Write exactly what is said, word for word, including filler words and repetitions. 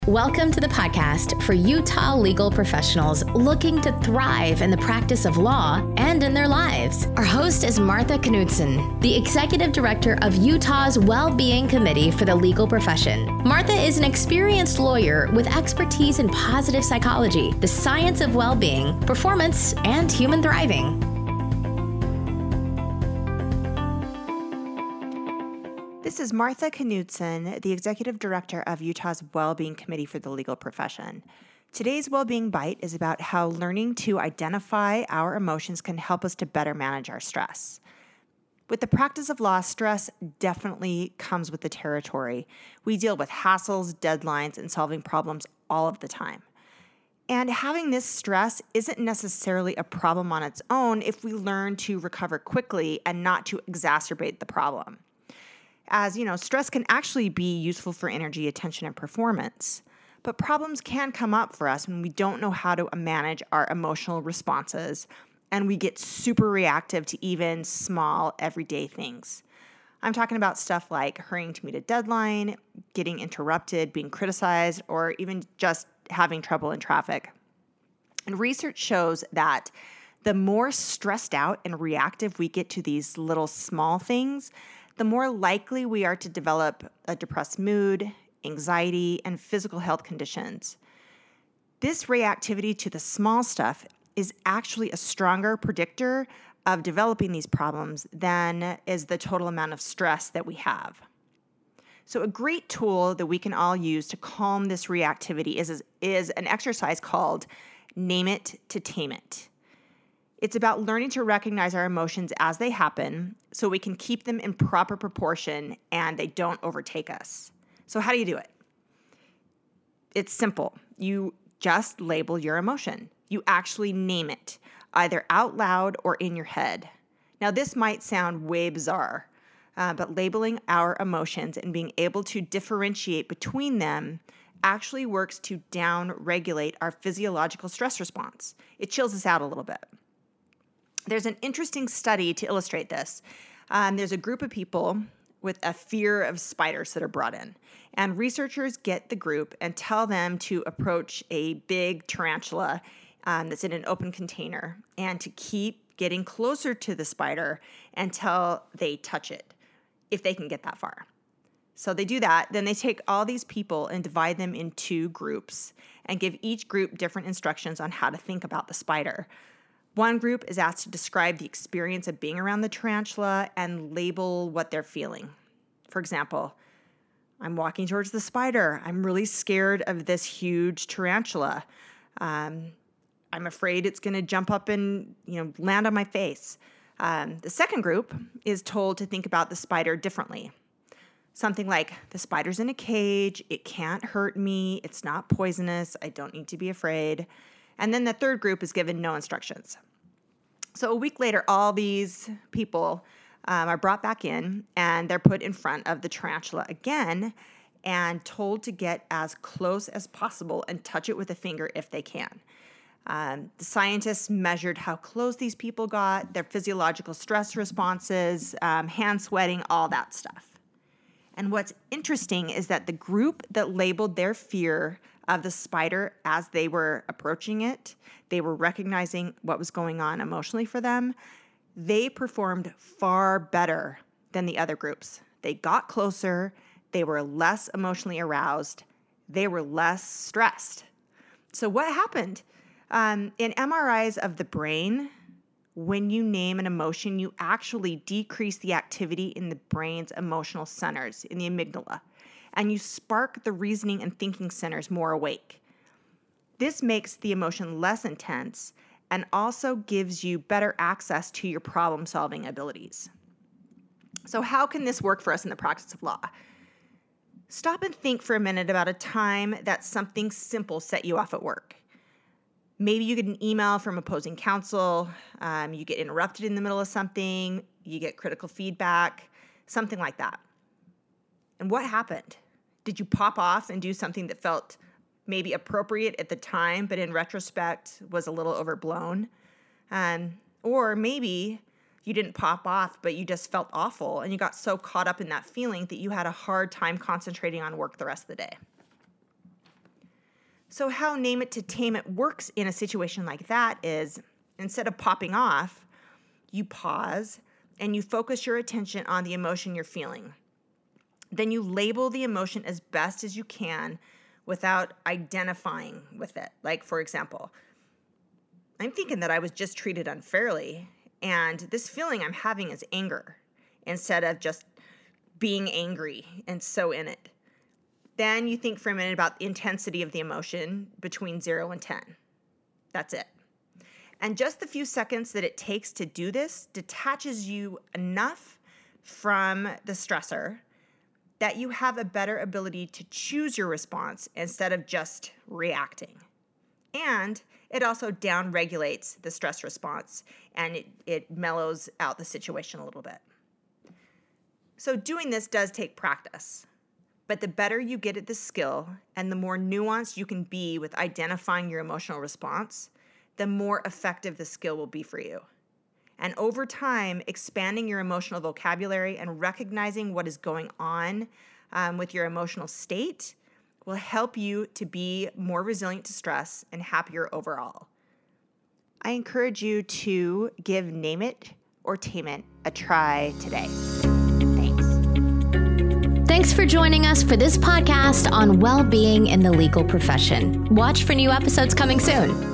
Welcome to the podcast for Utah legal professionals looking to thrive in the practice of law and in their lives. Our host is Martha Knudsen, the Executive Director of Utah's Well-Being Committee for the Legal Profession. Martha is an experienced lawyer with expertise in positive psychology, the science of well-being, performance, and human thriving. This is Martha Knudsen, the Executive Director of Utah's Well-Being Committee for the Legal Profession. Today's Well-Being Bite is about how learning to identify our emotions can help us to better manage our stress. With the practice of law, stress definitely comes with the territory. We deal with hassles, deadlines, and solving problems all of the time. And having this stress isn't necessarily a problem on its own if we learn to recover quickly and not to exacerbate the problem. As you know, stress can actually be useful for energy, attention, and performance. But problems can come up for us when we don't know how to manage our emotional responses and we get super reactive to even small, everyday things. I'm talking about stuff like hurrying to meet a deadline, getting interrupted, being criticized, or even just having trouble in traffic. And research shows that the more stressed out and reactive we get to these little small things, the more likely we are to develop a depressed mood, anxiety, and physical health conditions. This reactivity to the small stuff is actually a stronger predictor of developing these problems than is the total amount of stress that we have. So a great tool that we can all use to calm this reactivity is, is an exercise called Name It to Tame It. It's about learning to recognize our emotions as they happen so we can keep them in proper proportion and they don't overtake us. So how do you do it? It's simple. You just label your emotion. You actually name it, either out loud or in your head. Now, this might sound way bizarre, uh, but labeling our emotions and being able to differentiate between them actually works to down-regulate our physiological stress response. It chills us out a little bit. There's an interesting study to illustrate this. Um, there's a group of people with a fear of spiders that are brought in. And researchers get the group and tell them to approach a big tarantula um, that's in an open container and to keep getting closer to the spider until they touch it, if they can get that far. So they do that. Then they take all these people and divide them in two groups and give each group different instructions on how to think about the spider. One group is asked to describe the experience of being around the tarantula and label what they're feeling. For example, I'm walking towards the spider. I'm really scared of this huge tarantula. Um, I'm afraid it's going to jump up and, you know, land on my face. Um, the second group is told to think about the spider differently. Something like, the spider's in a cage. It can't hurt me. It's not poisonous. I don't need to be afraid. And then the third group is given no instructions. So a week later, all these people um, are brought back in and they're put in front of the tarantula again and told to get as close as possible and touch it with a finger if they can. Um, the scientists measured how close these people got, their physiological stress responses, um, hand sweating, all that stuff. And what's interesting is that the group that labeled their fear of the spider as they were approaching it, they were recognizing what was going on emotionally for them, they performed far better than the other groups. They got closer, they were less emotionally aroused, they were less stressed. So what happened? Um, in M R Is of the brain, when you name an emotion, you actually decrease the activity in the brain's emotional centers, in the amygdala, and you spark the reasoning and thinking centers more awake. This makes the emotion less intense and also gives you better access to your problem-solving abilities. So how can this work for us in the practice of law? Stop and think for a minute about a time that something simple set you off at work. Maybe you get an email from opposing counsel, um, you get interrupted in the middle of something, you get critical feedback, something like that. And what happened? Did you pop off and do something that felt maybe appropriate at the time, but in retrospect was a little overblown? Um, or maybe you didn't pop off, but you just felt awful and you got so caught up in that feeling that you had a hard time concentrating on work the rest of the day. So how Name It to Tame It works in a situation like that is, instead of popping off, you pause and you focus your attention on the emotion you're feeling. Then you label the emotion as best as you can without identifying with it. Like, for example, I'm thinking that I was just treated unfairly, and this feeling I'm having is anger instead of just being angry and so in it. Then you think for a minute about the intensity of the emotion between zero and ten. That's it. And just the few seconds that it takes to do this detaches you enough from the stressor that you have a better ability to choose your response instead of just reacting. And it also down-regulates the stress response, and it, it mellows out the situation a little bit. So doing this does take practice. But the better you get at this skill and the more nuanced you can be with identifying your emotional response, the more effective the skill will be for you. And over time, expanding your emotional vocabulary and recognizing what is going on um, with your emotional state will help you to be more resilient to stress and happier overall. I encourage you to give Name It or Tame It a try today. Thanks for joining us for this podcast on well-being in the legal profession. Watch for new episodes coming soon.